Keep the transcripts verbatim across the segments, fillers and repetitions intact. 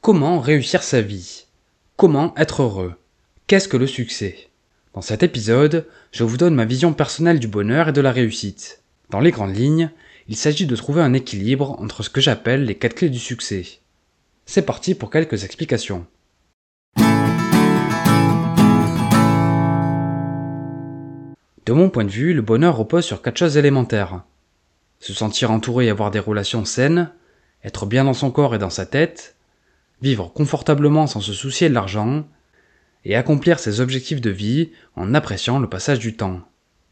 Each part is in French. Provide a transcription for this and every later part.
Comment réussir sa vie? Comment être heureux? Qu'est-ce que le succès? Dans cet épisode, je vous donne ma vision personnelle du bonheur et de la réussite. Dans les grandes lignes, il s'agit de trouver un équilibre entre ce que j'appelle les quatre clés du succès. C'est parti pour quelques explications. De mon point de vue, le bonheur repose sur quatre choses élémentaires. Se sentir entouré et avoir des relations saines, être bien dans son corps et dans sa tête, vivre confortablement sans se soucier de l'argent, et accomplir ses objectifs de vie en appréciant le passage du temps.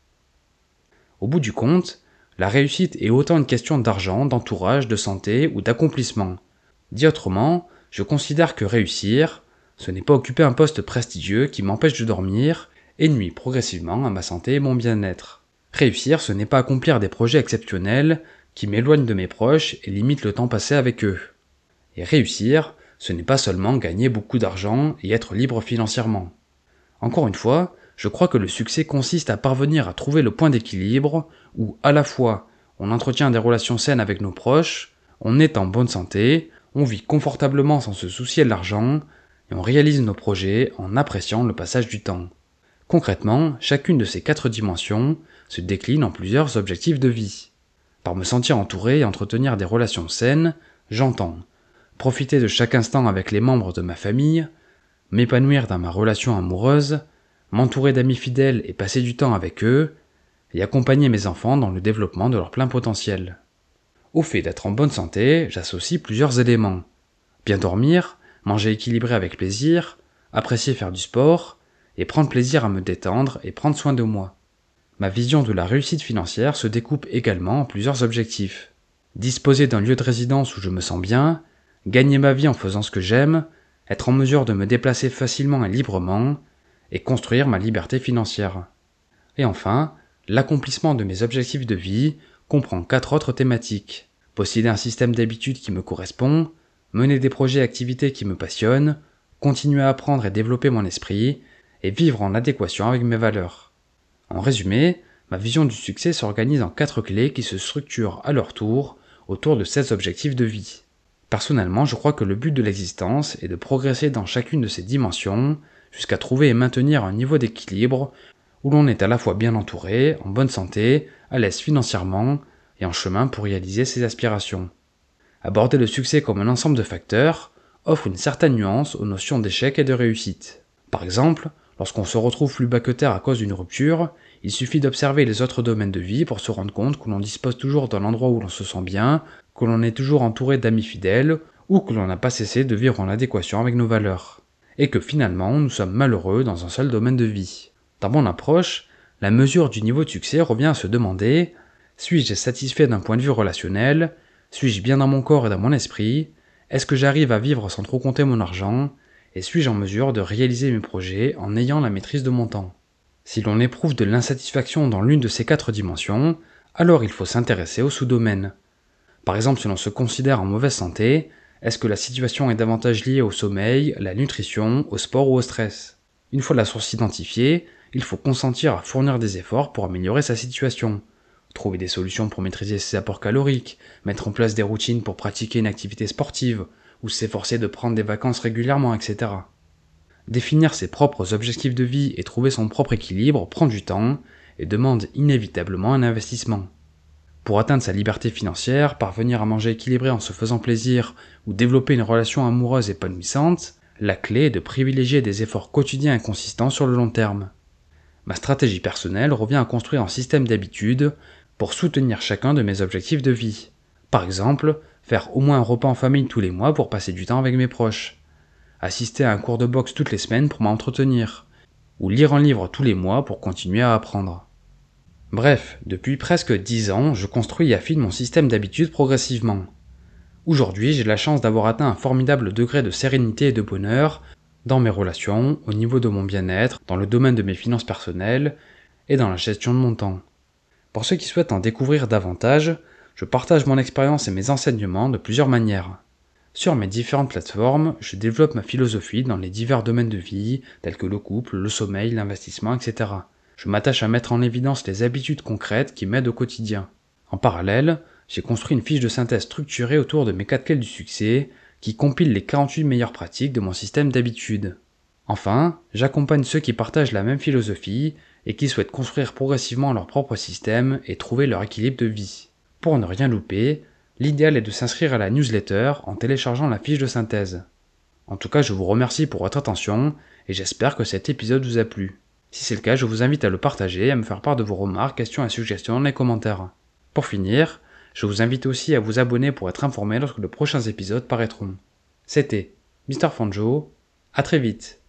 Au bout du compte, la réussite est autant une question d'argent, d'entourage, de santé ou d'accomplissement. Dit autrement, je considère que réussir, ce n'est pas occuper un poste prestigieux qui m'empêche de dormir et nuit progressivement à ma santé et mon bien-être. Réussir, ce n'est pas accomplir des projets exceptionnels qui m'éloignent de mes proches et limitent le temps passé avec eux. Et réussir, ce n'est pas seulement gagner beaucoup d'argent et être libre financièrement. Encore une fois, je crois que le succès consiste à parvenir à trouver le point d'équilibre où, à la fois, on entretient des relations saines avec nos proches, on est en bonne santé, on vit confortablement sans se soucier de l'argent, et on réalise nos projets en appréciant le passage du temps. Concrètement, chacune de ces quatre dimensions se décline en plusieurs objectifs de vie. Par me sentir entouré et entretenir des relations saines, j'entends profiter de chaque instant avec les membres de ma famille, m'épanouir dans ma relation amoureuse, m'entourer d'amis fidèles et passer du temps avec eux, et accompagner mes enfants dans le développement de leur plein potentiel. Au fait d'être en bonne santé, j'associe plusieurs éléments. Bien dormir, manger équilibré avec plaisir, apprécier faire du sport, et prendre plaisir à me détendre et prendre soin de moi. Ma vision de la réussite financière se découpe également en plusieurs objectifs. Disposer d'un lieu de résidence où je me sens bien, gagner ma vie en faisant ce que j'aime, être en mesure de me déplacer facilement et librement, et construire ma liberté financière. Et enfin, l'accomplissement de mes objectifs de vie comprend quatre autres thématiques. Posséder un système d'habitudes qui me correspond, mener des projets et activités qui me passionnent, continuer à apprendre et développer mon esprit, et vivre en adéquation avec mes valeurs. En résumé, ma vision du succès s'organise en quatre clés qui se structurent à leur tour autour de ces objectifs de vie. Personnellement, je crois que le but de l'existence est de progresser dans chacune de ces dimensions jusqu'à trouver et maintenir un niveau d'équilibre où l'on est à la fois bien entouré, en bonne santé, à l'aise financièrement et en chemin pour réaliser ses aspirations. Aborder le succès comme un ensemble de facteurs offre une certaine nuance aux notions d'échec et de réussite. Par exemple, lorsqu'on se retrouve plus bas que terre à cause d'une rupture, il suffit d'observer les autres domaines de vie pour se rendre compte que l'on dispose toujours d'un endroit où l'on se sent bien, que l'on est toujours entouré d'amis fidèles, ou que l'on n'a pas cessé de vivre en adéquation avec nos valeurs. Et que finalement, nous sommes malheureux dans un seul domaine de vie. Dans mon approche, la mesure du niveau de succès revient à se demander « suis-je satisfait d'un point de vue relationnel? Suis-je bien dans mon corps et dans mon esprit? Est-ce que j'arrive à vivre sans trop compter mon argent? Et suis-je en mesure de réaliser mes projets en ayant la maîtrise de mon temps ?» Si l'on éprouve de l'insatisfaction dans l'une de ces quatre dimensions, alors il faut s'intéresser aux sous-domaines. Par exemple, si l'on se considère en mauvaise santé, est-ce que la situation est davantage liée au sommeil, la nutrition, au sport ou au stress? Une fois la source identifiée, il faut consentir à fournir des efforts pour améliorer sa situation. Trouver des solutions pour maîtriser ses apports caloriques, mettre en place des routines pour pratiquer une activité sportive, ou s'efforcer de prendre des vacances régulièrement, et cetera. Définir ses propres objectifs de vie et trouver son propre équilibre prend du temps et demande inévitablement un investissement. Pour atteindre sa liberté financière, parvenir à manger équilibré en se faisant plaisir ou développer une relation amoureuse épanouissante, la clé est de privilégier des efforts quotidiens et consistants sur le long terme. Ma stratégie personnelle revient à construire un système d'habitudes pour soutenir chacun de mes objectifs de vie. Par exemple, faire au moins un repas en famille tous les mois pour passer du temps avec mes proches, assister à un cours de boxe toutes les semaines pour m'entretenir, ou lire un livre tous les mois pour continuer à apprendre. Bref, depuis presque dix ans, je construis et affine mon système d'habitudes progressivement. Aujourd'hui, j'ai la chance d'avoir atteint un formidable degré de sérénité et de bonheur dans mes relations, au niveau de mon bien-être, dans le domaine de mes finances personnelles et dans la gestion de mon temps. Pour ceux qui souhaitent en découvrir davantage, je partage mon expérience et mes enseignements de plusieurs manières. Sur mes différentes plateformes, je développe ma philosophie dans les divers domaines de vie, tels que le couple, le sommeil, l'investissement, et cetera. Je m'attache à mettre en évidence les habitudes concrètes qui m'aident au quotidien. En parallèle, j'ai construit une fiche de synthèse structurée autour de mes quatre clés du succès, qui compile les quarante-huit meilleures pratiques de mon système d'habitude. Enfin, j'accompagne ceux qui partagent la même philosophie et qui souhaitent construire progressivement leur propre système et trouver leur équilibre de vie. Pour ne rien louper, l'idéal est de s'inscrire à la newsletter en téléchargeant la fiche de synthèse. En tout cas, je vous remercie pour votre attention et j'espère que cet épisode vous a plu. Si c'est le cas, je vous invite à le partager et à me faire part de vos remarques, questions et suggestions dans les commentaires. Pour finir, je vous invite aussi à vous abonner pour être informé lorsque de prochains épisodes paraîtront. C'était Mister Fanjo, à très vite.